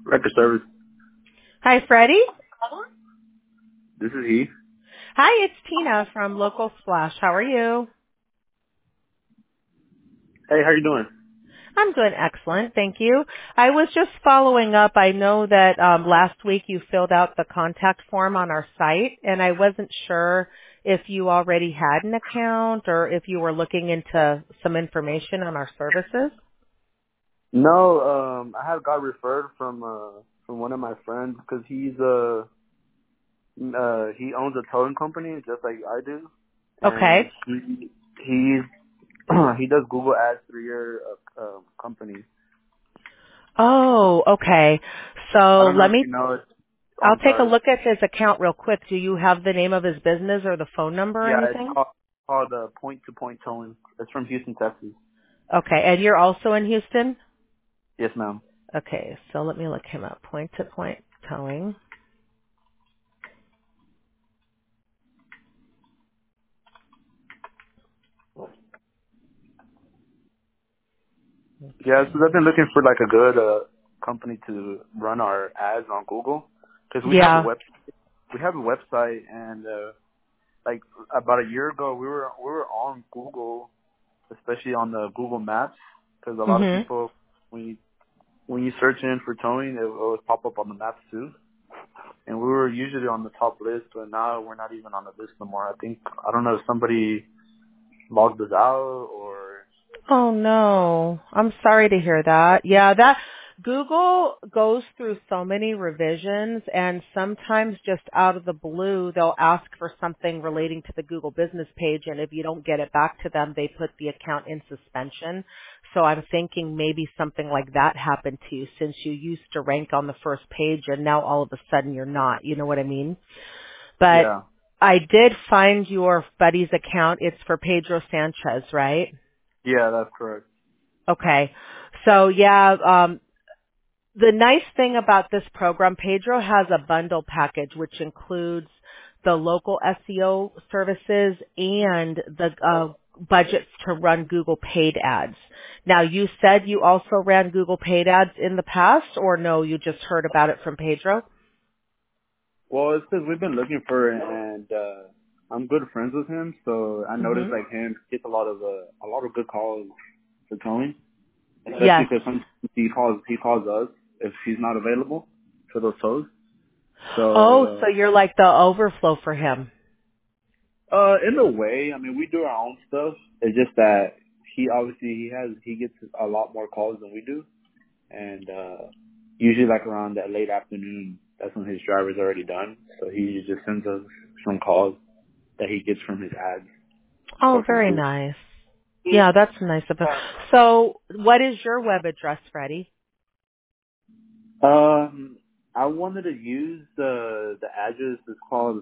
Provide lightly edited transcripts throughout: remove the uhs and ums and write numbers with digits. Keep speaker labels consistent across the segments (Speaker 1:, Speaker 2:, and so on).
Speaker 1: Record service.
Speaker 2: Hi, Freddie.
Speaker 1: This is he.
Speaker 2: Hi, it's Tina from Local Splash. How are you?
Speaker 1: Hey, how you doing?
Speaker 2: I'm doing excellent, thank you. I was just following up. I know that last week you filled out the contact form on our site, and I wasn't sure if you already had an account or if you were looking into some information on our services.
Speaker 1: No, I have got referred from one of my friends because he owns a towing company just like I do, and
Speaker 2: Okay.
Speaker 1: he's he does Google Ads through your company.
Speaker 2: Oh, okay.
Speaker 1: I
Speaker 2: So
Speaker 1: don't know if you know it. Oh,
Speaker 2: I'll
Speaker 1: I'm
Speaker 2: take a
Speaker 1: sorry.
Speaker 2: look at his account real quick. Do you have the name of his business or the phone number or
Speaker 1: Yeah, it's
Speaker 2: anything?
Speaker 1: called Point to Point Towing. It's from Houston, Texas.
Speaker 2: Okay, and you're also in Houston?
Speaker 1: Yes, ma'am.
Speaker 2: Okay, so let me look him up. Point to point towing.
Speaker 1: Yeah, so I've
Speaker 2: Okay.
Speaker 1: been looking for like a good company to run our ads on Google because we have a
Speaker 2: Yeah.
Speaker 1: website and like about a year ago we were on Google, especially on the Google Maps because a lot of
Speaker 2: Mhm.
Speaker 1: people when you search in for towing it always pop up on the maps too, and we were usually on the top list, but now we're not even on the list no more. I don't know if somebody logged us out or
Speaker 2: Oh no. I'm sorry to hear that. Yeah, that Google goes through so many revisions and sometimes just out of the blue they'll ask for something relating to the Google business page and if you don't get it back to them they put the account in suspension. So I'm thinking maybe something like that happened to you since you used to rank on the first page and now all of a sudden you're not. You know what I mean? But
Speaker 1: yeah.
Speaker 2: I did find your buddy's account. It's for Pedro Sanchez, right?
Speaker 1: Yeah, that's correct.
Speaker 2: Okay. So yeah, the nice thing about this program, Pedro has a bundle package which includes the local SEO services and the budgets to run Google paid ads. Now you said you also ran Google paid ads in the past or no, you just heard about it from Pedro?
Speaker 1: Well, it's because we've been looking for it, and I'm good friends with him, so I noticed
Speaker 2: Mhm.
Speaker 1: like him gets a lot of good calls for towing, especially
Speaker 2: Yes.
Speaker 1: because sometimes he calls us if he's not available for those tows.
Speaker 2: Oh,
Speaker 1: So
Speaker 2: so you're like the overflow for him.
Speaker 1: in a way, I mean we do our own stuff. It's just that he gets a lot more calls than we do, and usually like around that late afternoon, that's when his driver's already done. So he usually just sends us some calls that he gets from his ads
Speaker 2: Oh,
Speaker 1: or from
Speaker 2: very
Speaker 1: Google.
Speaker 2: nice. Yeah, that's nice of him. So, what is your web address, Freddie?
Speaker 1: I wanted to use the address. It's called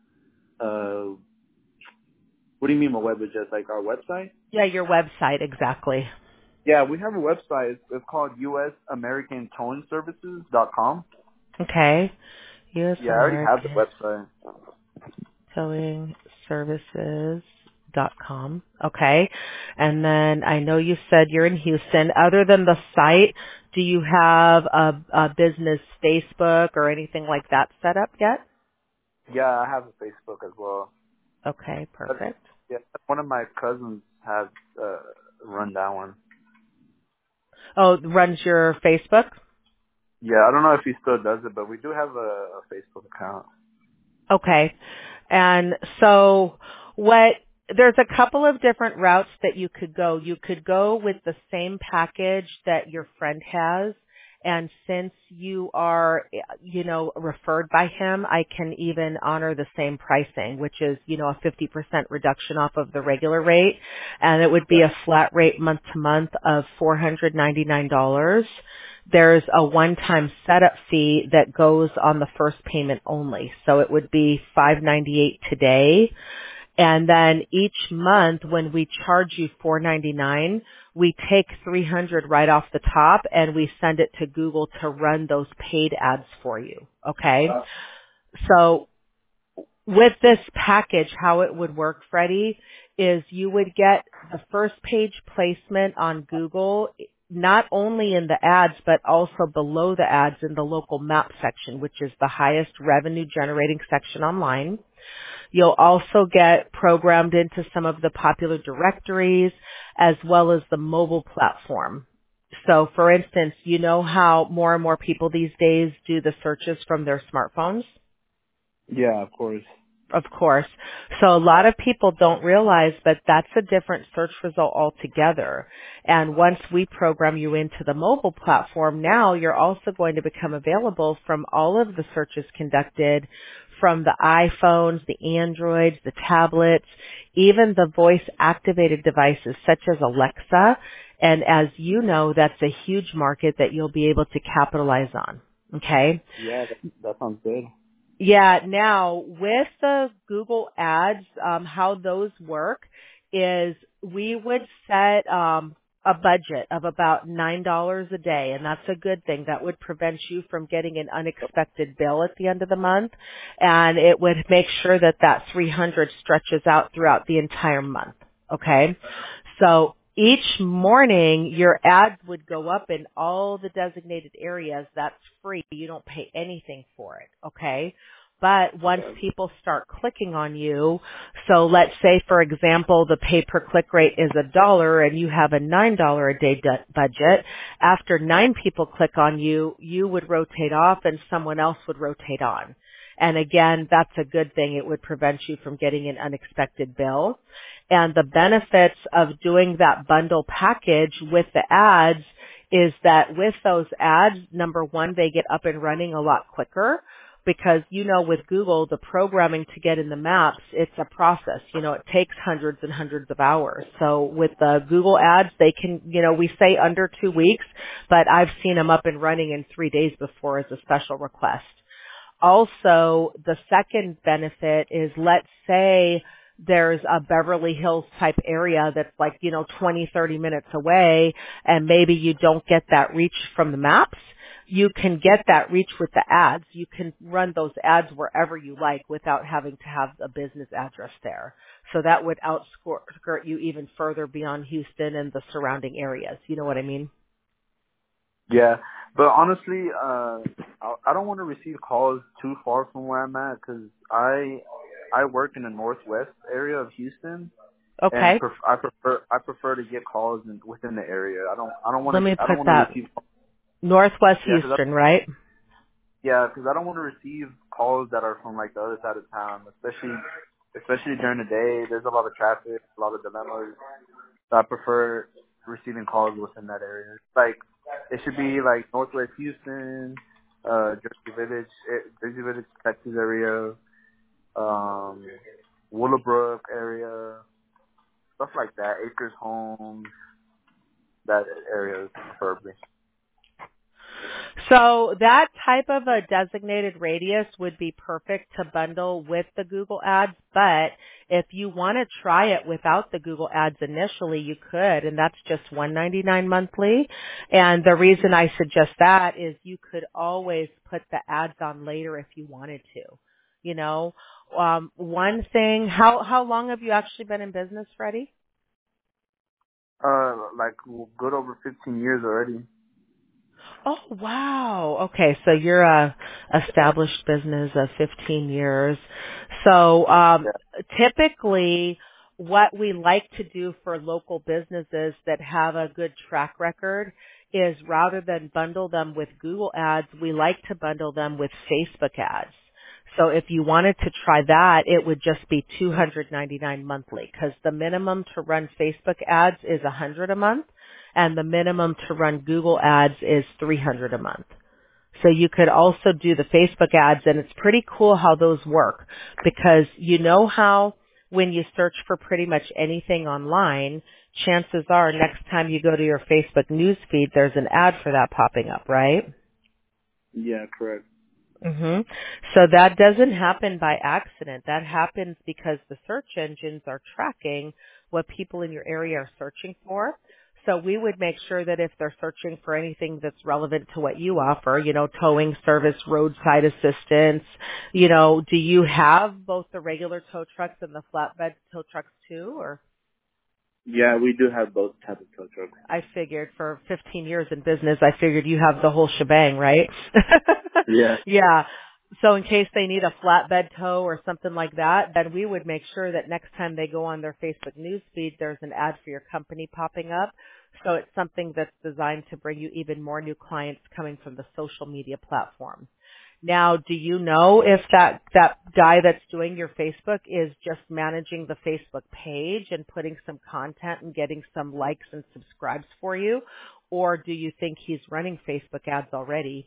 Speaker 1: what do you mean by web address? Like our website?
Speaker 2: Yeah, your website, exactly.
Speaker 1: Yeah, we have a website. It's called usamericanTowingServices.com.
Speaker 2: Okay. U.S.
Speaker 1: Yeah, I already have the
Speaker 2: American
Speaker 1: website.
Speaker 2: Towing Services.com. Okay. And then I know you said you're in Houston. Other than the site, do you have a business Facebook or anything like that set up yet?
Speaker 1: Yeah, I have a Facebook as well.
Speaker 2: Okay,
Speaker 1: But,
Speaker 2: perfect.
Speaker 1: yeah, one of my cousins has run that one.
Speaker 2: Oh, runs your Facebook?
Speaker 1: Yeah, I don't know if he still does it, but we do have a Facebook account.
Speaker 2: Okay. And so there's a couple of different routes that you could go. You could go with the same package that your friend has. And since you are, referred by him, I can even honor the same pricing, which is, a 50% reduction off of the regular rate. And it would be
Speaker 1: Yeah.
Speaker 2: a flat rate month to month of $499. There's a one-time setup fee that goes on the first payment only. So it would be $598 today. And then each month when we charge you $499, we take $300 right off the top and we send it to Google to run those paid ads for you. Okay? So with this package, how it would work, Freddie, is you would get the first page placement on Google. not only in the ads, but also below the ads in the local map section, which is the highest revenue generating section online. You'll also get programmed into some of the popular directories as well as the mobile platform. So for instance, you know how more and more people these days do the searches from their smartphones?
Speaker 1: Yeah, of course.
Speaker 2: Of course. So a lot of people don't realize that that's a different search result altogether. And once we program you into the mobile platform, now you're also going to become available from all of the searches conducted from the iPhones, the Androids, the tablets, even the voice-activated devices such as Alexa. And as you know, that's a huge market that you'll be able to capitalize on. Okay?
Speaker 1: Yeah, that sounds good.
Speaker 2: Yeah, now with the Google ads, how those work is we would set a budget of about $9 a day, and that's a good thing. That would prevent you from getting an unexpected bill at the end of the month, and it would make sure that that 300 stretches out throughout the entire month. Okay? So each morning, your ads would go up in all the designated areas. That's free. You don't pay anything for it, okay? But once people start clicking on you, so let's say, for example, the pay-per-click rate is $1 and you have a $9 a day budget, after 9 people click on you, you would rotate off and someone else would rotate on. And again, that's a good thing. It would prevent you from getting an unexpected bill. And the benefits of doing that bundle package with the ads is that with those ads, number one, they get up and running a lot quicker because, you know, with Google, the programming to get in the maps, it's a process. You know, it takes hundreds and hundreds of hours. So with the Google ads, they can, you know, we say under 2 weeks, but I've seen them up and running in 3 days before as a special request. Also, the second benefit is, let's say there's a Beverly Hills type area that's like, you know, 20, 30 minutes away, and maybe you don't get that reach from the maps. You can get that reach with the ads. You can run those ads wherever you like without having to have a business address there. So that would outskirt you even further beyond Houston and the surrounding areas. You know what I mean?
Speaker 1: Yeah, but honestly, I don't want to receive calls too far from where I'm at because I work in the northwest area of Houston.
Speaker 2: Okay.
Speaker 1: And I prefer to get calls within the area. I don't want
Speaker 2: Let me
Speaker 1: to
Speaker 2: put that.
Speaker 1: receive.
Speaker 2: Northwest
Speaker 1: Yeah,
Speaker 2: Houston, right?
Speaker 1: Yeah, because I don't want to receive calls that are from like the other side of town, especially during the day. There's a lot of traffic, a lot of dilemmas. So I prefer receiving calls within that area. Like it should be like Northwest Houston, Jersey Village, Texas area, Willowbrook area, stuff like that. Acres Homes, that area preferably.
Speaker 2: So that type of a designated radius would be perfect to bundle with the Google ads, but if you want to try it without the Google ads initially, you could, and that's just $199 monthly. And the reason I suggest that is you could always put the ads on later if you wanted to. You know, one thing, how long have you actually been in business, Freddie?
Speaker 1: Like good over 15 years already.
Speaker 2: Oh, wow. Okay, so you're a established business of 15 years. So typically what we like to do for local businesses that have a good track record is rather than bundle them with Google ads, we like to bundle them with Facebook ads. So if you wanted to try that, it would just be $299 monthly because the minimum to run Facebook ads is $100 a month and the minimum to run Google ads is $300 a month. So you could also do the Facebook ads, and it's pretty cool how those work because you know how when you search for pretty much anything online, chances are next time you go to your Facebook news feed, there's an ad for that popping up, right?
Speaker 1: Yeah, correct.
Speaker 2: So that doesn't happen by accident. That happens because the search engines are tracking what people in your area are searching for. So we would make sure that if they're searching for anything that's relevant to what you offer, you know, towing service, roadside assistance, you know, do you have both the regular tow trucks and the flatbed tow trucks too, or?
Speaker 1: Yeah, we do have both types of tow trucks.
Speaker 2: I figured for 15 years in business, I figured you have the whole shebang, right?
Speaker 1: Yeah.
Speaker 2: Yeah. So in case they need a flatbed tow or something like that, then we would make sure that next time they go on their Facebook newsfeed, there's an ad for your company popping up. So it's something that's designed to bring you even more new clients coming from the social media platform. Now, do you know if that guy that's doing your Facebook is just managing the Facebook page and putting some content and getting some likes and subscribes for you? Or do you think he's running Facebook ads already?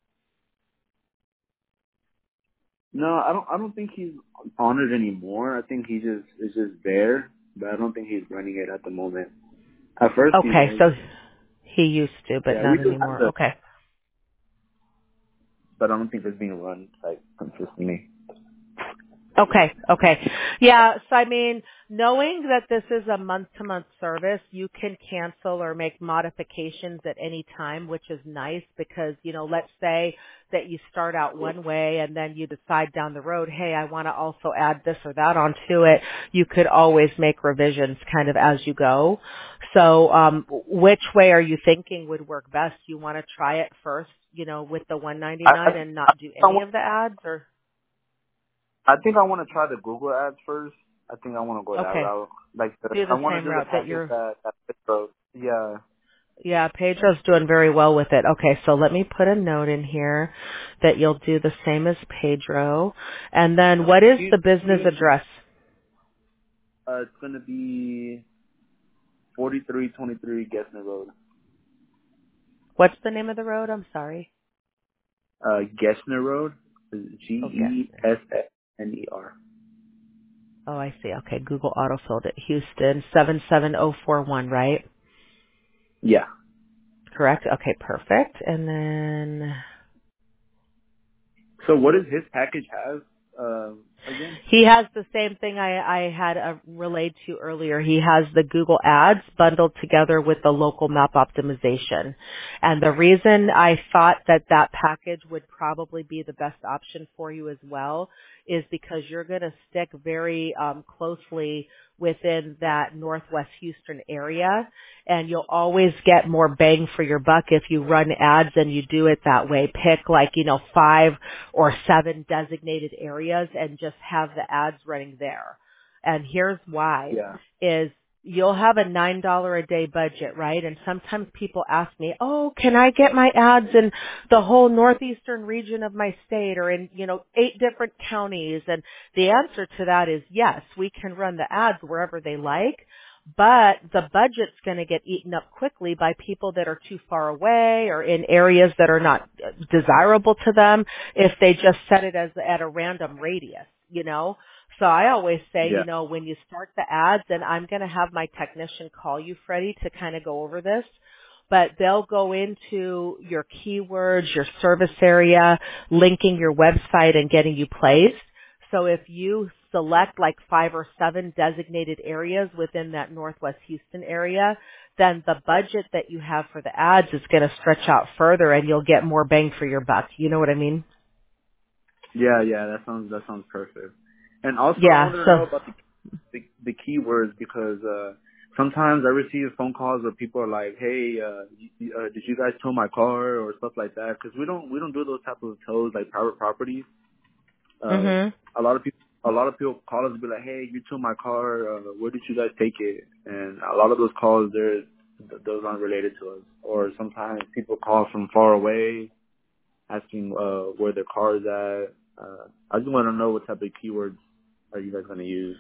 Speaker 1: No, I don't think he's on it anymore. I think he just is just there, but I don't think he's running it at the moment. At first he
Speaker 2: Okay,
Speaker 1: was.
Speaker 2: so he used to, but
Speaker 1: Yeah, we
Speaker 2: not
Speaker 1: do have
Speaker 2: anymore.
Speaker 1: the,
Speaker 2: Okay.
Speaker 1: but I don't think it's being run like consistently.
Speaker 2: Okay, okay. Yeah, so I mean, knowing that this is a month-to-month service, you can cancel or make modifications at any time, which is nice because, you know, let's say that you start out one way and then you decide down the road, hey, I want to also add this or that onto it. You could always make revisions kind of as you go. So, which way are you thinking would work best? You want to try it first, you know, with the
Speaker 1: I
Speaker 2: 199 and not do any of the ads or?
Speaker 1: I think I want to try the Google ads first. I think I want to go that
Speaker 2: Okay.
Speaker 1: route. Like
Speaker 2: Do
Speaker 1: I
Speaker 2: the
Speaker 1: want
Speaker 2: same
Speaker 1: to do the
Speaker 2: route that
Speaker 1: package
Speaker 2: you're,
Speaker 1: that Pedro. Yeah.
Speaker 2: yeah, Pedro's doing very well with it. Okay, so let me put a note in here that you'll do the same as Pedro. And then what is the business address?
Speaker 1: It's gonna be 4323 Gessner Road.
Speaker 2: What's the name of the road? I'm sorry.
Speaker 1: Gessner Road.
Speaker 2: Oh, yes.
Speaker 1: Gessner.
Speaker 2: Oh, I see. Okay, Google autofilled it. Houston, 77041, right?
Speaker 1: Yeah.
Speaker 2: Correct? Okay, perfect. And then
Speaker 1: So what does his package have again?
Speaker 2: he has the same thing I had relayed to you earlier. He has the Google Ads bundled together with the local map optimization. And the reason I thought that that package would probably be the best option for you as well is because you're going to stick very closely within that Northwest Houston area, and you'll always get more bang for your buck if you run ads and you do it that way. Pick like, 5 or 7 designated areas and just have the ads running there. And here's why
Speaker 1: Yeah.
Speaker 2: is you'll have a $9 a day budget, right? And sometimes people ask me, oh, can I get my ads in the whole northeastern region of my state or in, 8 different counties? And the answer to that is yes, we can run the ads wherever they like, but the budget's going to get eaten up quickly by people that are too far away or in areas that are not desirable to them if they just set it as at a random radius. So I always say,
Speaker 1: Yeah.
Speaker 2: when you start the ads, and I'm going to have my technician call you, Freddie, to kind of go over this, but they'll go into your keywords, your service area, linking your website and getting you placed. So if you select like 5 or 7 designated areas within that Northwest Houston area, then the budget that you have for the ads is going to stretch out further and you'll get more bang for your buck. You know what I mean?
Speaker 1: Yeah, that sounds perfect. And also I
Speaker 2: Yeah,
Speaker 1: wanted to
Speaker 2: so
Speaker 1: know about the keywords because sometimes I receive phone calls where people are like, "Hey, did you guys tow my car?" or stuff like that because we don't do those type of tows like private properties.
Speaker 2: mhm.
Speaker 1: A lot of people call us and be like, "Hey, you towed my car. Where did you guys take it?" And a lot of those calls, those aren't related to us. Or sometimes people call from far away, asking where their car is at. I just want to know what type of keywords are you guys going to use.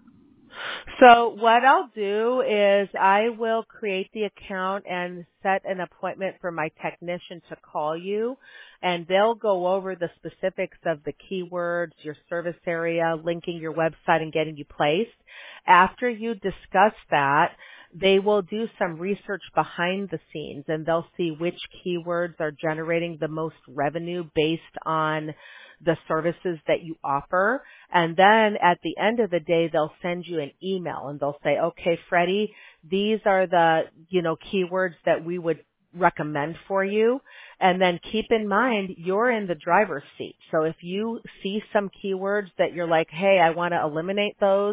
Speaker 2: So what I'll do is I will create the account and set an appointment for my technician to call you, and they'll go over the specifics of the keywords, your service area, linking your website and getting you placed. After you discuss that, they will do some research behind the scenes and they'll see which keywords are generating the most revenue based on the services that you offer. And then at the end of the day, they'll send you an email and they'll say, okay, Freddie, these are the, keywords that we would recommend for you. And then keep in mind, you're in the driver's seat. So if you see some keywords that you're like, hey, I want to eliminate those,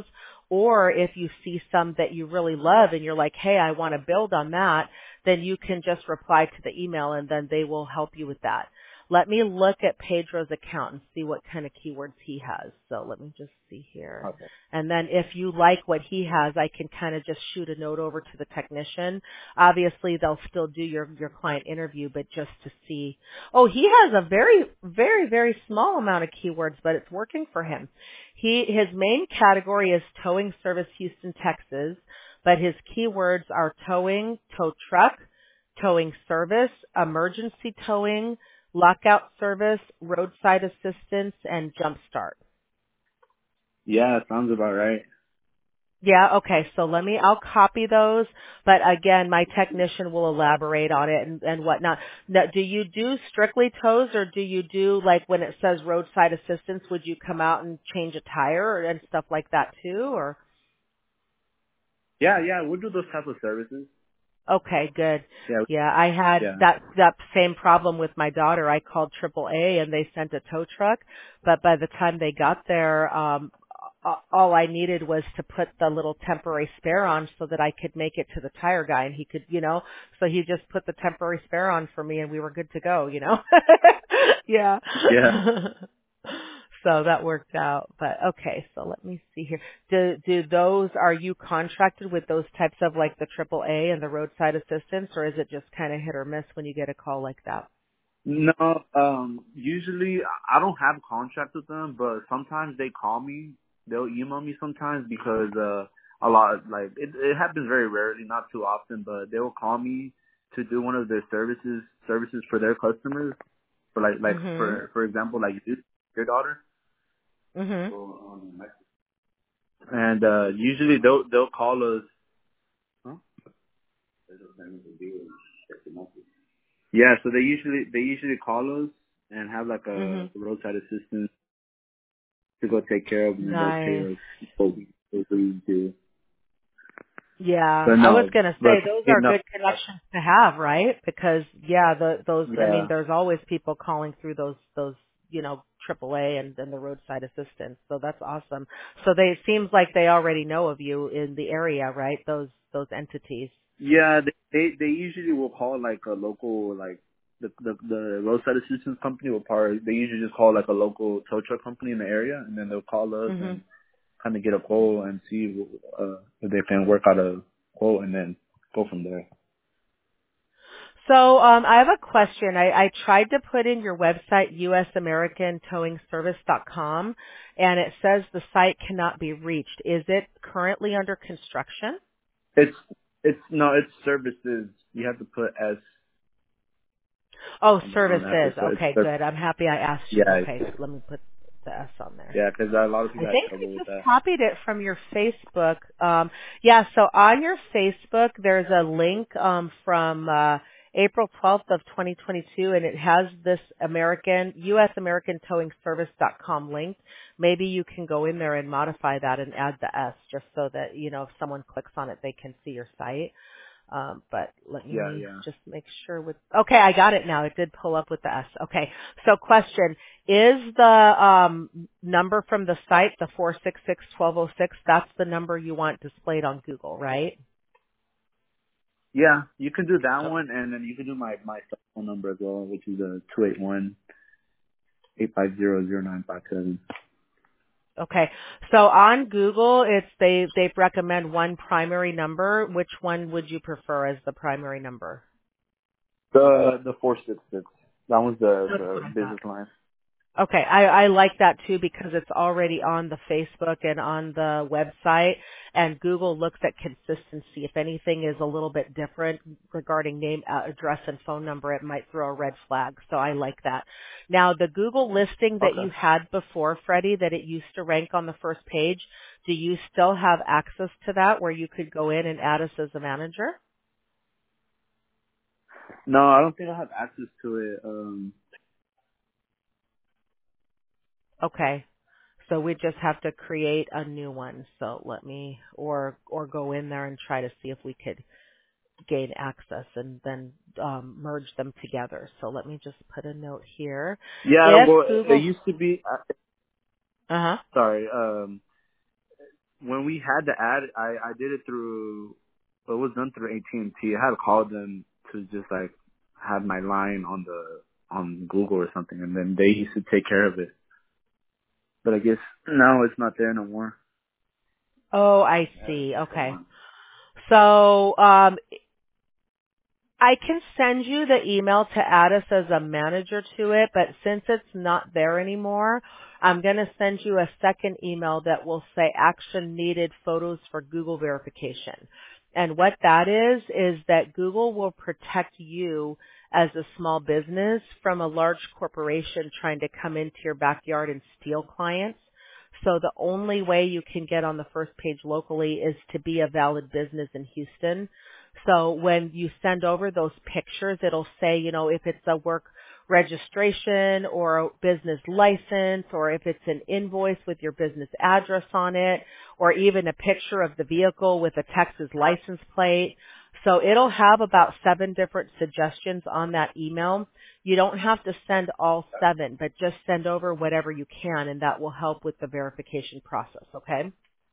Speaker 2: Or if you see some that you really love and you're like, hey, I want to build on that, then you can just reply to the email and then they will help you with that. Let me look at Pedro's account and see what kind of keywords he has. So let me just see here.
Speaker 1: Okay.
Speaker 2: And then if you like what he has, I can kind of just shoot a note over to the technician. Obviously, they'll still do your client interview, but just to see. Oh, he has a very, very, very small amount of keywords, but it's working for him. His main category is towing service Houston, Texas, but his keywords are towing, tow truck, towing service, emergency towing, lockout service, roadside assistance, and jumpstart.
Speaker 1: Yeah, sounds about right.
Speaker 2: Yeah, okay, so I'll copy those, but again, my technician will elaborate on it and whatnot. Now, do you do strictly tows or do you do, like when it says roadside assistance, would you come out and change a tire and stuff like that too, or?
Speaker 1: Yeah, we'll do those type of services.
Speaker 2: Okay, good.
Speaker 1: Yeah,
Speaker 2: Yeah, I had
Speaker 1: yeah.
Speaker 2: that same problem with my daughter. I called AAA and they sent a tow truck, but by the time they got there, all I needed was to put the little temporary spare on so that I could make it to the tire guy and he could, so he just put the temporary spare on for me and we were good to go, Yeah.
Speaker 1: Yeah.
Speaker 2: So that worked out. But okay, so let me see here. Are you contracted with those types of like the AAA and the roadside assistance, or is it just kind of hit or miss when you get a call like that?
Speaker 1: No, usually I don't have contract with them, but sometimes they call me. They'll email me sometimes because a lot like it happens very rarely, not too often, but they will call me to do one of their services for their customers. For like
Speaker 2: Mhm.
Speaker 1: for example, like your daughter.
Speaker 2: Mhm.
Speaker 1: And usually they'll call us. Huh? Yeah, so they usually call us and have like a
Speaker 2: Mhm.
Speaker 1: roadside assistant to go take care of, and then they'll
Speaker 2: Nice.
Speaker 1: pay us what we do.
Speaker 2: Yeah,
Speaker 1: But
Speaker 2: I was
Speaker 1: no,
Speaker 2: gonna
Speaker 1: but
Speaker 2: say those
Speaker 1: you
Speaker 2: are
Speaker 1: know,
Speaker 2: good connections to have, right? Because I mean,
Speaker 1: yeah,
Speaker 2: there's always people calling through those AAA and the roadside assistance. So that's awesome. So it seems like they already know of you in the area, right? Those entities.
Speaker 1: yeah, they usually will call like a local like the roadside assistance company will probably they usually just call like a local tow truck company in the area, and then they'll call us
Speaker 2: Mhm.
Speaker 1: and kind of get a quote and see if they can work out a quote and then go from there.
Speaker 2: So I have a question. I tried to put in your website, usamericantowingservice.com, and it says the site cannot be reached. Is it currently under construction?
Speaker 1: It's services. You have to put S
Speaker 2: Oh,
Speaker 1: on
Speaker 2: services.
Speaker 1: after, so it's
Speaker 2: Okay, good. I'm happy I asked you.
Speaker 1: yeah,
Speaker 2: Okay, so let me put the S on there.
Speaker 1: yeah, because a lot of
Speaker 2: I
Speaker 1: people had
Speaker 2: think I
Speaker 1: trouble with
Speaker 2: just
Speaker 1: that.
Speaker 2: copied it from your Facebook. Yeah, so on your Facebook, there's a link from April 12th of 2022, and it has this usamericantowingservice.com link. Maybe you can go in there and modify that and add the S just so that, if someone clicks on it, they can see your site. But let
Speaker 1: Yeah,
Speaker 2: me
Speaker 1: yeah.
Speaker 2: just make sure okay, I got it now. It did pull up with the S. Okay. So question, is the, number from the site, the 466-1206, that's the number you want displayed on Google, right?
Speaker 1: Yeah, you can do that
Speaker 2: Oh,
Speaker 1: one, and then you can do my cell phone number as well, which is 281-850-0957.
Speaker 2: okay. So on Google, they recommend one primary number. Which one would you prefer as the primary number?
Speaker 1: The 466. That one's
Speaker 2: That's
Speaker 1: the
Speaker 2: what I thought.
Speaker 1: business line.
Speaker 2: Okay, I like that too because it's already on the Facebook and on the website, and Google looks at consistency. If anything is a little bit different regarding name, address, and phone number, it might throw a red flag. So I like that. Now, the Google listing that you
Speaker 1: Okay.
Speaker 2: had before, Freddie, that it used to rank on the first page, do you still have access to that where you could go in and add us as a manager?
Speaker 1: No, I don't think I have access to it.
Speaker 2: Okay. So we just have to create a new one. So let me, or go in there and try to see if we could gain access and then merge them together. So let me just put a note here.
Speaker 1: Yeah,
Speaker 2: If
Speaker 1: well, it
Speaker 2: Google,
Speaker 1: used to be.
Speaker 2: uh huh.
Speaker 1: Sorry. when we had the ad, I did it through. It was done through AT&T. I had called them to just like have my line on Google or something, and then they used to take care of it. But I guess now it's not there no more.
Speaker 2: Oh, I see. Okay. So, I can send you the email to add us as a manager to it, but since it's not there anymore, I'm going to send you a second email that will say action needed photos for Google verification. And what that is that Google will protect you as a small business from a large corporation trying to come into your backyard and steal clients. So the only way you can get on the first page locally is to be a valid business in Houston. So when you send over those pictures, it'll say, if it's a work registration or a business license, or if it's an invoice with your business address on it, or even a picture of the vehicle with a Texas license plate. So it'll have about 7 different suggestions on that email. You don't have to send all 7, but just send over whatever you can, and that will help with the verification process, okay?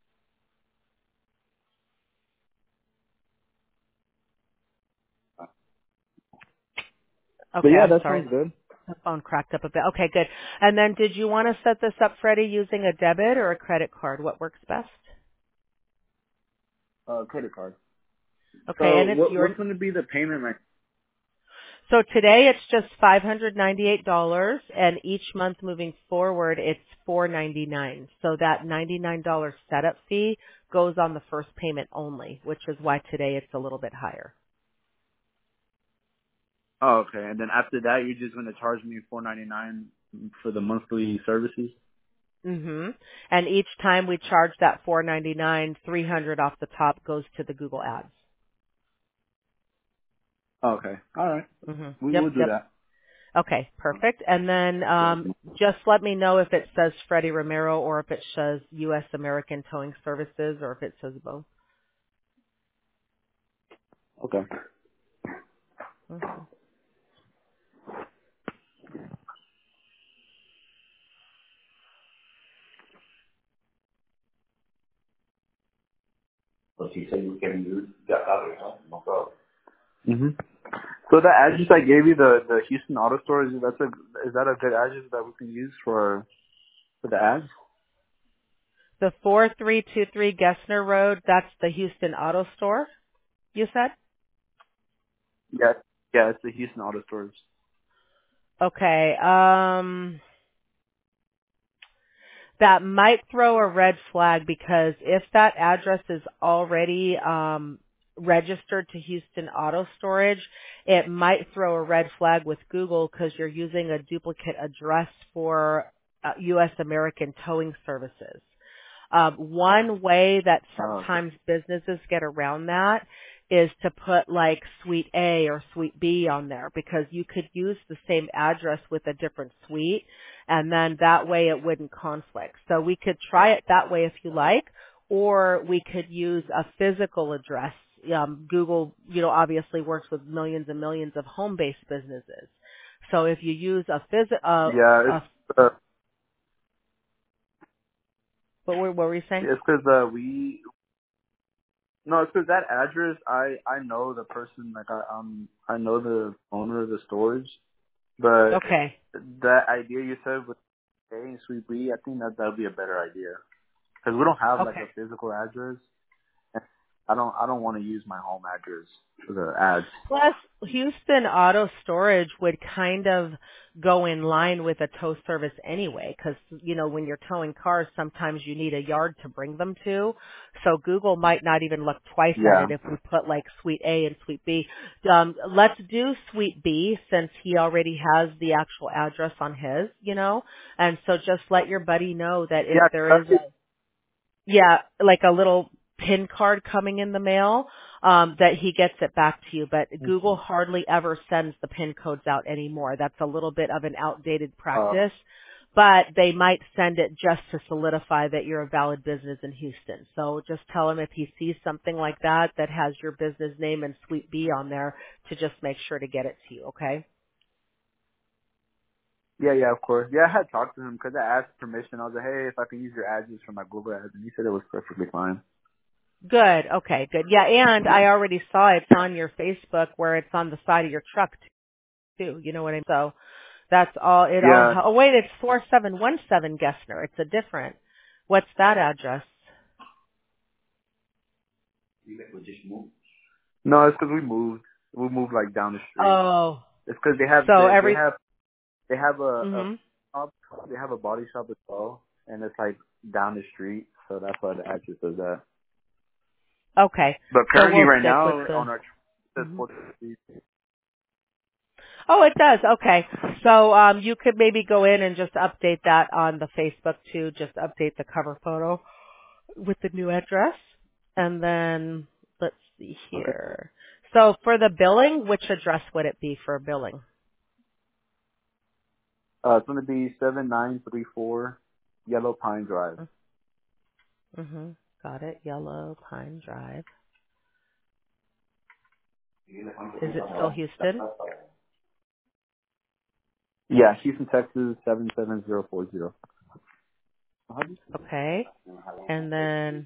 Speaker 1: But
Speaker 2: Okay,
Speaker 1: yeah,
Speaker 2: I'm
Speaker 1: that
Speaker 2: sorry.
Speaker 1: sounds good.
Speaker 2: The phone cracked up a bit. Okay, good. And then did you want to set this up, Freddie, using a debit or a credit card? What works best?
Speaker 1: Credit card.
Speaker 2: Okay,
Speaker 1: So
Speaker 2: and it's
Speaker 1: what's
Speaker 2: your,
Speaker 1: going to be the payment like?
Speaker 2: so today it's just $598, and each month moving forward it's $499. So that $99 setup fee goes on the first payment only, which is why today it's a little bit higher.
Speaker 1: Oh, okay. And then after that, you're just going to charge me $4.99 for the monthly services.
Speaker 2: Mhm. And each time we charge that $499, $300 off the top goes to the Google Ads.
Speaker 1: Okay. All right.
Speaker 2: Mhm.
Speaker 1: We
Speaker 2: Yep,
Speaker 1: will do
Speaker 2: yep.
Speaker 1: that.
Speaker 2: Okay, perfect. And then just let me know if it says Freddie Romero or if it says U.S. American Towing Services or if it says both.
Speaker 1: Okay.
Speaker 2: Mhm.
Speaker 1: So she said you can use that other, huh? No problem. Mm-hmm. So the address I gave you, the Houston Auto Store, is that a good address that we can use for the ads?
Speaker 2: The 4323 Gessner Road, that's the Houston Auto Store, you said?
Speaker 1: Yeah. Yeah, it's the Houston Auto Stores.
Speaker 2: Okay. That might throw a red flag because if that address is already registered to Houston Auto Storage, it might throw a red flag with Google because you're using a duplicate address for U.S. American Towing Services. One way that
Speaker 1: Okay.
Speaker 2: sometimes businesses get around that is to put like suite A or suite B on there because you could use the same address with a different suite and then that way it wouldn't conflict. So we could try it that way if you like, or we could use a physical address. Google, obviously works with millions and millions of home-based businesses. So if you use
Speaker 1: Yeah,
Speaker 2: what were you saying?
Speaker 1: it's because no, it's because that address, I know the person, like I know the owner of the storage, but
Speaker 2: Okay.
Speaker 1: that idea you said with A and Suite B, I think that would be a better idea because we don't have like
Speaker 2: Okay.
Speaker 1: a physical address. And I don't want to use my home address for the ads.
Speaker 2: Plus, Houston Auto Storage would kind of go in line with a tow service anyway, because, when you're towing cars, sometimes you need a yard to bring them to. So Google might not even look twice at
Speaker 1: Yeah.
Speaker 2: it if we put like Suite A and Suite B. Let's do Suite B since he already has the actual address on his, and so just let your buddy know that if
Speaker 1: Yeah.
Speaker 2: there is like a little PIN card coming in the mail, that he gets it back to you. But Google hardly ever sends the PIN codes out anymore. That's a little bit of an outdated practice. But they might send it just to solidify that you're a valid business in Houston. So just tell him if he sees something like that that has your business name and Suite B on there to just make sure to get it to you, okay?
Speaker 1: Yeah, of course. Yeah, I had talked to him because I asked permission. I was like, hey, if I can use your address for my Google ads, and he said it was perfectly fine.
Speaker 2: Good. Okay, good. Yeah, and I already saw it's on your Facebook where it's on the side of your truck too. You know what I mean? So that's all. It all.
Speaker 1: Yeah.
Speaker 2: Oh wait, it's 4717 Gessner. It's a different. What's that address?
Speaker 1: No, it's because we moved. We moved like down the street.
Speaker 2: Oh,
Speaker 1: It's because they have
Speaker 2: so
Speaker 1: they have a
Speaker 2: Mhm.
Speaker 1: shop. They have a body shop as well, and it's like down the street. So that's why the address is that.
Speaker 2: Okay.
Speaker 1: But
Speaker 2: So
Speaker 1: currently,
Speaker 2: we'll
Speaker 1: right
Speaker 2: stick
Speaker 1: now
Speaker 2: with the.
Speaker 1: on our it says
Speaker 2: Mhm.
Speaker 1: 43.
Speaker 2: Oh, it does. Okay. So you could maybe go in and just update that on the Facebook too. Just update the cover photo with the new address. And then let's see
Speaker 1: Okay.
Speaker 2: here. So for the billing, which address would it be for billing?
Speaker 1: It's going to be 7934 Yellow Pine Drive.
Speaker 2: Mm-hmm. Got it. Yellow Pine Drive. Is it still Houston?
Speaker 1: Yeah, Houston, Texas 77040.
Speaker 2: Okay. And then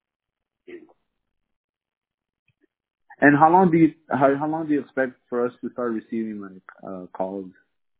Speaker 1: And how long do you expect for us to start receiving like calls?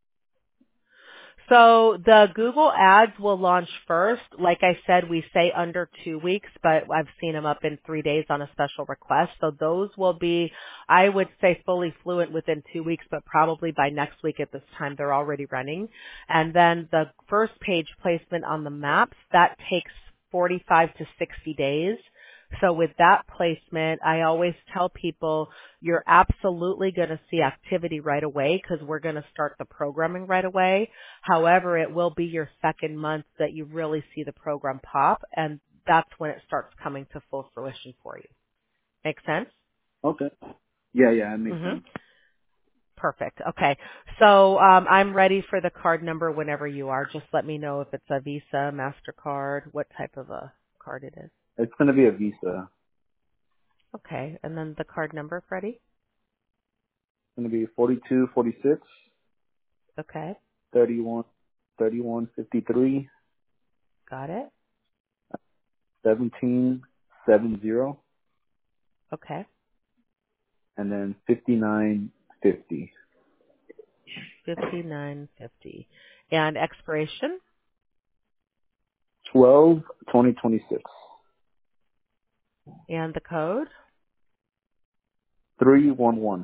Speaker 2: so the Google ads will launch first. Like I said, we say under 2 weeks, but I've seen them up in 3 days on a special request. So those will be, I would say fully fluent within 2 weeks, but probably by next week at this time they're already running. And then the first page placement on the maps, that takes 45 to 60 days. So with that placement, I always tell people you're absolutely going to see activity right away because we're going to start the programming right away. However, it will be your second month that you really see the program pop, and that's when it starts coming to full fruition for you. Make sense?
Speaker 1: Okay. Yeah, that makes
Speaker 2: Mm-hmm.
Speaker 1: sense.
Speaker 2: Perfect. Okay. So I'm ready for the card number whenever you are. Just let me know if it's a Visa, MasterCard, what type of a card it is.
Speaker 1: It's going to be a Visa.
Speaker 2: Okay. And then the card number, Freddie?
Speaker 1: It's going to be 4246
Speaker 2: Okay.
Speaker 1: 3153
Speaker 2: Got it.
Speaker 1: 1770
Speaker 2: Okay.
Speaker 1: and then 5950.
Speaker 2: 5950. And expiration
Speaker 1: 12/2026.
Speaker 2: and the code.
Speaker 1: 311.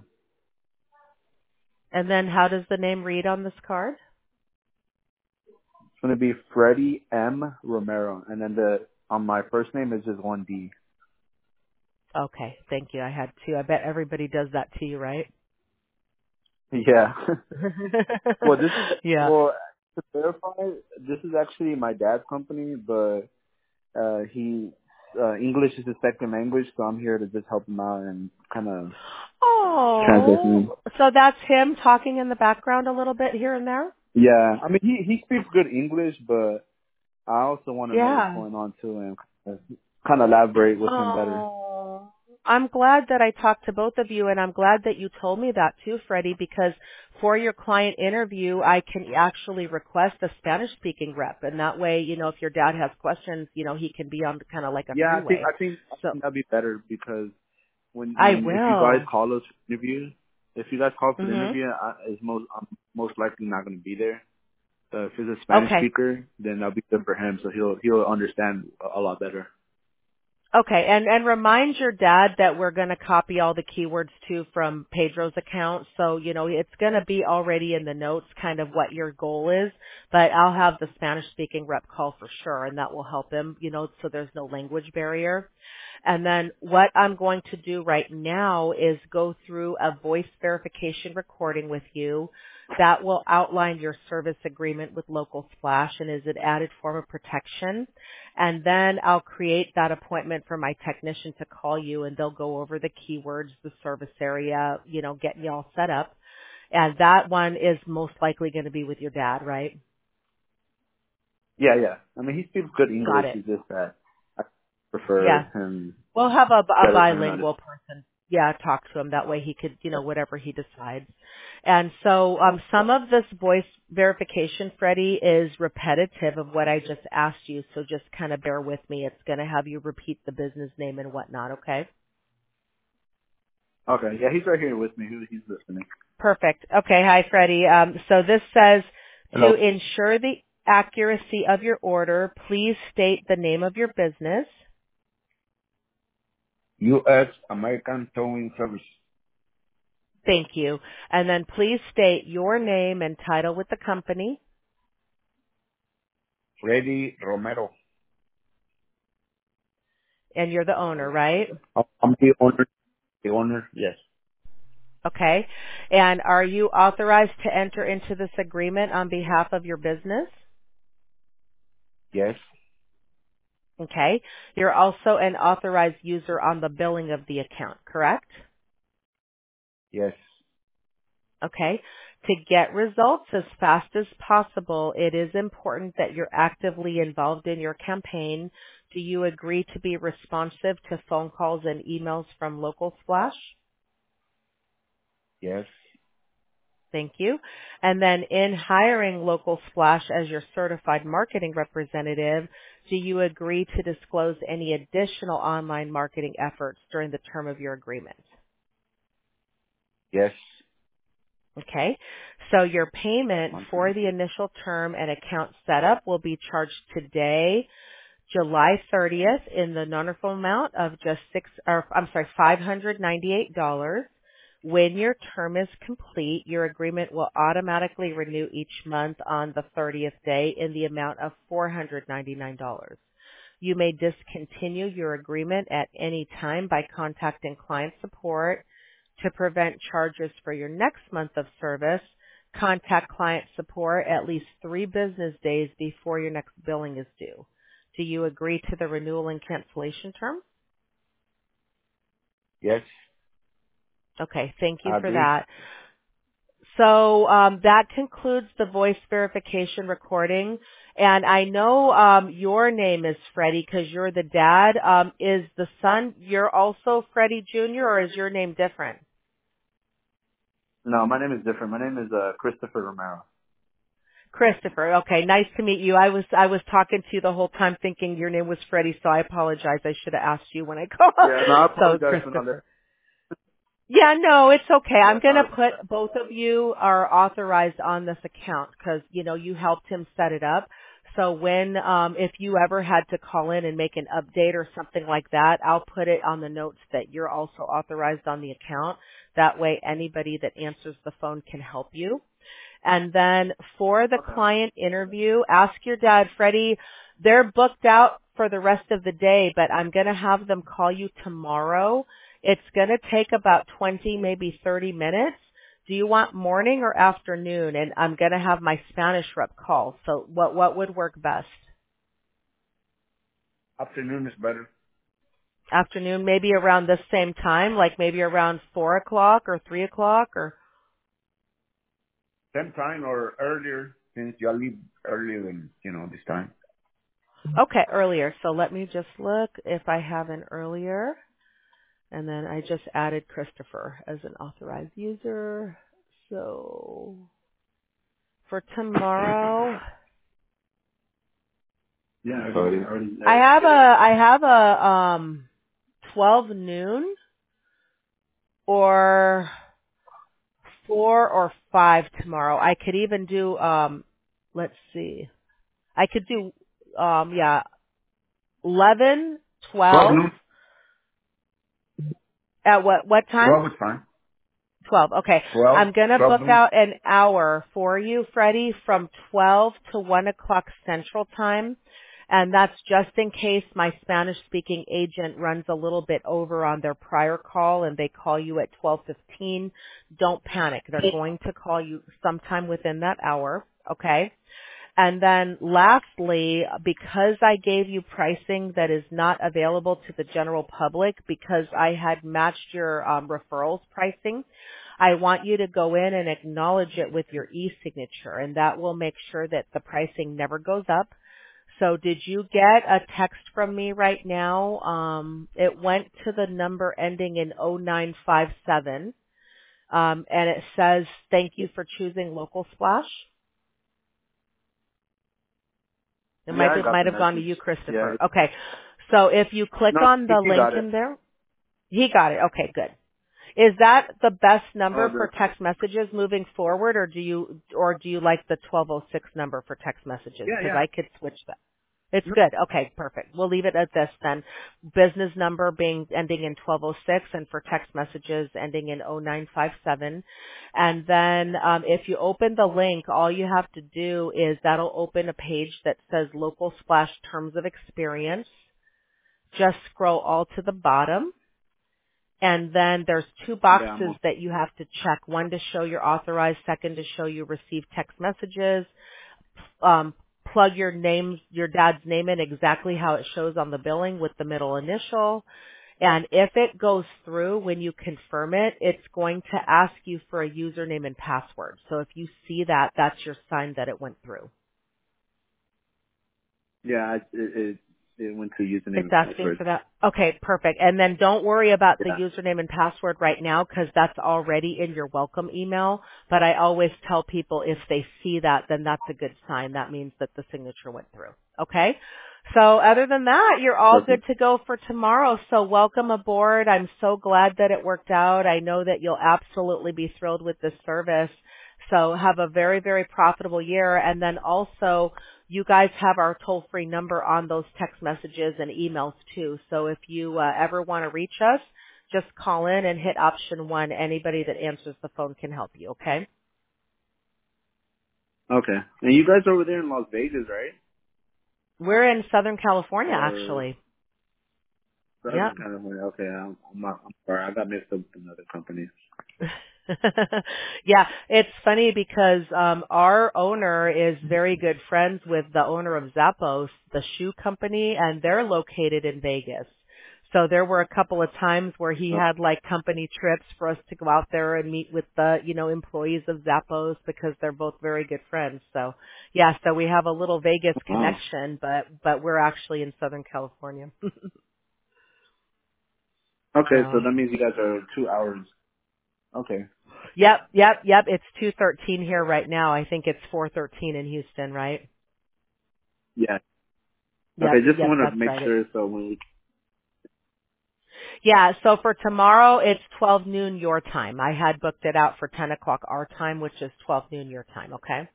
Speaker 2: And then how does the name read on this card?
Speaker 1: It's going to be Freddie M. Romero. And then on my first name is just one D.
Speaker 2: Okay, thank you. I had two. I bet everybody does that to you, right?
Speaker 1: Yeah. Well,
Speaker 2: Yeah.
Speaker 1: to verify, this is actually my dad's company, but he English is his second language, so I'm here to just help him out and kind of translate him.
Speaker 2: Oh, so that's him talking in the background a little bit here and there?
Speaker 1: Yeah, I mean he speaks good English, but I also want to know what's
Speaker 2: Yeah.
Speaker 1: going on too and kind of elaborate with him better.
Speaker 2: Oh, I'm glad that I talked to both of you, and I'm glad that you told me that too, Freddie, because for your client interview, I can actually request a Spanish-speaking rep, and that way, if your dad has questions, he can be on kind of like a
Speaker 1: Yeah,
Speaker 2: three-way.
Speaker 1: I
Speaker 2: So
Speaker 1: think that'd be better because
Speaker 2: I
Speaker 1: if you guys
Speaker 2: will.
Speaker 1: call us for the interview, if you guys call for the
Speaker 2: Mhm.
Speaker 1: interview, I'm most likely not going to be there. So if he's a Spanish
Speaker 2: Okay.
Speaker 1: speaker, then that'll be good for him, so he'll understand a lot better.
Speaker 2: Okay, and remind your dad that we're going to copy all the keywords too from Pedro's account. So, it's going to be already in the notes kind of what your goal is, but I'll have the Spanish speaking rep call for sure and that will help him, so there's no language barrier. And then what I'm going to do right now is go through a voice verification recording with you that will outline your service agreement with Local Splash and is an added form of protection. And then I'll create that appointment for my technician to call you and they'll go over the keywords, the service area, getting you all set up. And that one is most likely going to be with your dad, right?
Speaker 1: Yeah. I mean, he speaks good
Speaker 2: Got
Speaker 1: English.
Speaker 2: it.
Speaker 1: It's just that I prefer
Speaker 2: Yeah.
Speaker 1: him
Speaker 2: We'll have a
Speaker 1: better for him to
Speaker 2: bilingual
Speaker 1: understand.
Speaker 2: person. Yeah, talk to him. That way he could, whatever he decides. And so some of this voice verification, Freddie, is repetitive of what I just asked you. So just kind of bear with me. It's going to have you repeat the business name and whatnot, okay?
Speaker 1: Okay. Yeah, he's right here with me. He's listening.
Speaker 2: Perfect. Okay. Hi, Freddie. So this says, to
Speaker 1: Hello.
Speaker 2: ensure the accuracy of your order, please state the name of your business.
Speaker 1: U.S. American Towing Service.
Speaker 2: Thank you. And then please state your name and title with the company.
Speaker 1: Freddy Romero.
Speaker 2: And you're the owner, right?
Speaker 1: I'm the owner. The owner. Yes.
Speaker 2: Okay. And are you authorized to enter into this agreement on behalf of your business?
Speaker 1: Yes.
Speaker 2: Okay. You're also an authorized user on the billing of the account, correct?
Speaker 1: Yes.
Speaker 2: Okay. To get results as fast as possible, it is important that you're actively involved in your campaign. Do you agree to be responsive to phone calls and emails from Local Splash?
Speaker 1: Yes.
Speaker 2: Thank you. And then in hiring Local Splash as your certified marketing representative, do you agree to disclose any additional online marketing efforts during the term of your agreement?
Speaker 1: Yes.
Speaker 2: Okay. So your payment
Speaker 1: Monthly.
Speaker 2: for the initial term and account setup will be charged today, July 30th, in the non-refundable amount of just $598. When your term is complete, your agreement will automatically renew each month on the 30th day in the amount of $499. You may discontinue your agreement at any time by contacting client support. To prevent charges for your next month of service, contact client support at least 3 business days before your next billing is due. Do you agree to the renewal and cancellation terms?
Speaker 1: Yes.
Speaker 2: Okay, thank you
Speaker 1: I
Speaker 2: for
Speaker 1: agree.
Speaker 2: that. So that concludes the voice verification recording. And I know your name is Freddie because you're the dad. Is the son, you're also Freddie Jr., or is your name different?
Speaker 1: No, my name is different. My name is Christopher Romero.
Speaker 2: Christopher. Okay, nice to meet you. I was talking to you the whole time thinking your name was Freddie, so I apologize. I should have asked you when I called.
Speaker 1: Yeah, no, I
Speaker 2: So
Speaker 1: apologize for not
Speaker 2: Christopher. Yeah, no, it's okay.
Speaker 1: Yeah,
Speaker 2: I'm going to
Speaker 1: sorry about
Speaker 2: put
Speaker 1: that.
Speaker 2: both of you are authorized on this account because, you helped him set it up. So when, if you ever had to call in and make an update or something like that, I'll put it on the notes that you're also authorized on the account. That way anybody that answers the phone can help you. And then for the
Speaker 1: Okay.
Speaker 2: client interview, ask your dad, Freddie, they're booked out for the rest of the day, but I'm going to have them call you tomorrow. It's going to take about 20, maybe 30 minutes. Do you want morning or afternoon? And I'm going to have my Spanish rep call. So what would work best?
Speaker 1: Afternoon is better.
Speaker 2: Afternoon, maybe around this same time, like maybe around 4 o'clock or 3 o'clock or?
Speaker 1: Same time or earlier, since you leave earlier than, this time.
Speaker 2: Okay, earlier. So let me just look if I have an earlier. And then I just added Christopher as an authorized user. So for tomorrow,
Speaker 1: Yeah, already
Speaker 2: I have a 12 noon or 4 or 5 tomorrow. I could even do let's see. I could do 11,
Speaker 1: 12
Speaker 2: 12
Speaker 1: noon.
Speaker 2: at what time?
Speaker 1: 12 is fine.
Speaker 2: 12. Okay.
Speaker 1: 12,
Speaker 2: I'm going to
Speaker 1: 12
Speaker 2: book
Speaker 1: noon.
Speaker 2: out an hour for you, Freddie, from 12 to 1 o'clock Central Time. And that's just in case my Spanish speaking agent runs a little bit over on their prior call and they call you at 12:15. Don't panic. They're going to call you sometime within that hour. Okay. And then lastly, because I gave you pricing that is not available to the general public because I had matched your referrals pricing, I want you to go in and acknowledge it with your e-signature, and that will make sure that the pricing never goes up. So did you get a text from me right now? It went to the number ending in 0957, and it says, thank you for choosing Local Splash. It
Speaker 1: Yeah, I got
Speaker 2: might
Speaker 1: the
Speaker 2: have gone to
Speaker 1: message.
Speaker 2: you,
Speaker 1: Yeah.
Speaker 2: Christopher. Okay. So if you click
Speaker 1: No,
Speaker 2: on the
Speaker 1: he
Speaker 2: link
Speaker 1: got it.
Speaker 2: in there, he got it. Okay, good. Is that the best number
Speaker 1: The
Speaker 2: for text messages moving forward, or do you like the 1206 number for text messages? Because
Speaker 1: yeah.
Speaker 2: I could switch that. It's
Speaker 1: No,
Speaker 2: good. Okay, perfect. We'll leave it at this then. Business number being ending in 1206, and for text messages ending in 0957. And then if you open the link, all you have to do is that'll open a page that says Local Splash Terms of Experience. Just scroll all to the bottom. And then there's two
Speaker 1: yeah,
Speaker 2: boxes that you have to check. One to show you're authorized, second to show you receive text messages. Plug your dad's name in exactly how it shows on the billing with the middle initial. And if it goes through, when you confirm it, it's going to ask you for a username and password. So if you see that, that's your sign that it went through.
Speaker 1: yeah. It went to username
Speaker 2: It's
Speaker 1: and
Speaker 2: asking
Speaker 1: password.
Speaker 2: for that. Okay, perfect. And then don't worry about the
Speaker 1: Yeah.
Speaker 2: username and password right now because that's already in your welcome email. But I always tell people if they see that, then that's a good sign. That means that the signature went through. Okay? So other than that, you're all good
Speaker 1: Perfect.
Speaker 2: to go for tomorrow. So welcome aboard. I'm so glad that it worked out. I know that you'll absolutely be thrilled with this service. So have a very, very profitable year. And then also, you guys have our toll-free number on those text messages and emails too. So if you ever want to reach us, just call in and hit option 1. Anybody that answers the phone can help you, okay?
Speaker 1: Okay. And you guys are over there in Las Vegas, right?
Speaker 2: We're in Southern California,
Speaker 1: Or
Speaker 2: actually. Yep.
Speaker 1: Southern California? Okay. I'm sorry. I got mixed up with another company.
Speaker 2: Yeah, it's funny because our owner is very good friends with the owner of Zappos, the shoe company, and they're located in Vegas. So there were a couple of times where he
Speaker 1: Oh,
Speaker 2: had like company trips for us to go out there and meet with the, employees of Zappos because they're both very good friends. So yeah, so we have a little Vegas
Speaker 1: wow.
Speaker 2: connection, but we're actually in Southern California.
Speaker 1: Okay, so
Speaker 2: So
Speaker 1: that means you guys are 2 hours. Okay.
Speaker 2: Yep. It's 2:13 here right now. I think it's 4:13 in Houston, right?
Speaker 1: Yeah. Okay, just
Speaker 2: Yep,
Speaker 1: want to
Speaker 2: that's
Speaker 1: make
Speaker 2: right.
Speaker 1: sure so when we.
Speaker 2: Yeah, so for tomorrow it's 12 noon your time. I had booked it out for 10 o'clock our time, which is 12 noon your time, okay?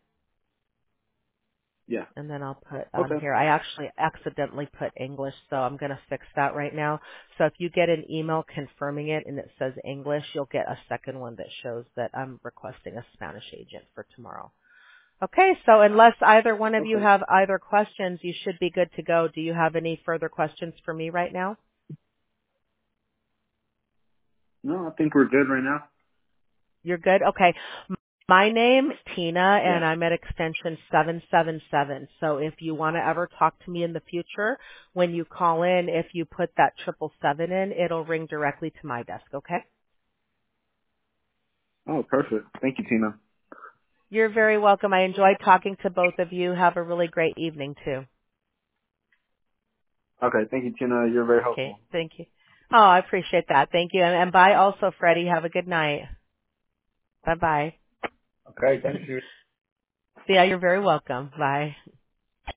Speaker 1: Yeah.
Speaker 2: And then I'll put on
Speaker 1: Okay.
Speaker 2: here, I actually accidentally put English, so I'm going to fix that right now. So if you get an email confirming it and it says English, you'll get a second one that shows that I'm requesting a Spanish agent for tomorrow. Okay, so unless either one of you
Speaker 1: Okay.
Speaker 2: have either questions, you should be good to go. Do you have any further questions for me right now?
Speaker 1: No, I think we're good right now.
Speaker 2: You're good? Okay. My name is Tina and
Speaker 1: Yeah.
Speaker 2: I'm at extension 777. So if you want to ever talk to me in the future, when you call in, if you put that 777 in, it'll ring directly to my desk, okay?
Speaker 1: Oh, perfect. Thank you, Tina.
Speaker 2: You're very welcome. I enjoyed talking to both of you. Have a really great evening too.
Speaker 1: Okay, thank you, Tina. You're very
Speaker 2: Okay,
Speaker 1: helpful.
Speaker 2: thank you. Oh, I appreciate that. Thank you. And bye also, Freddie. Have a good night. Bye-bye.
Speaker 1: Okay, thank you.
Speaker 2: Yeah, you're very welcome. Bye.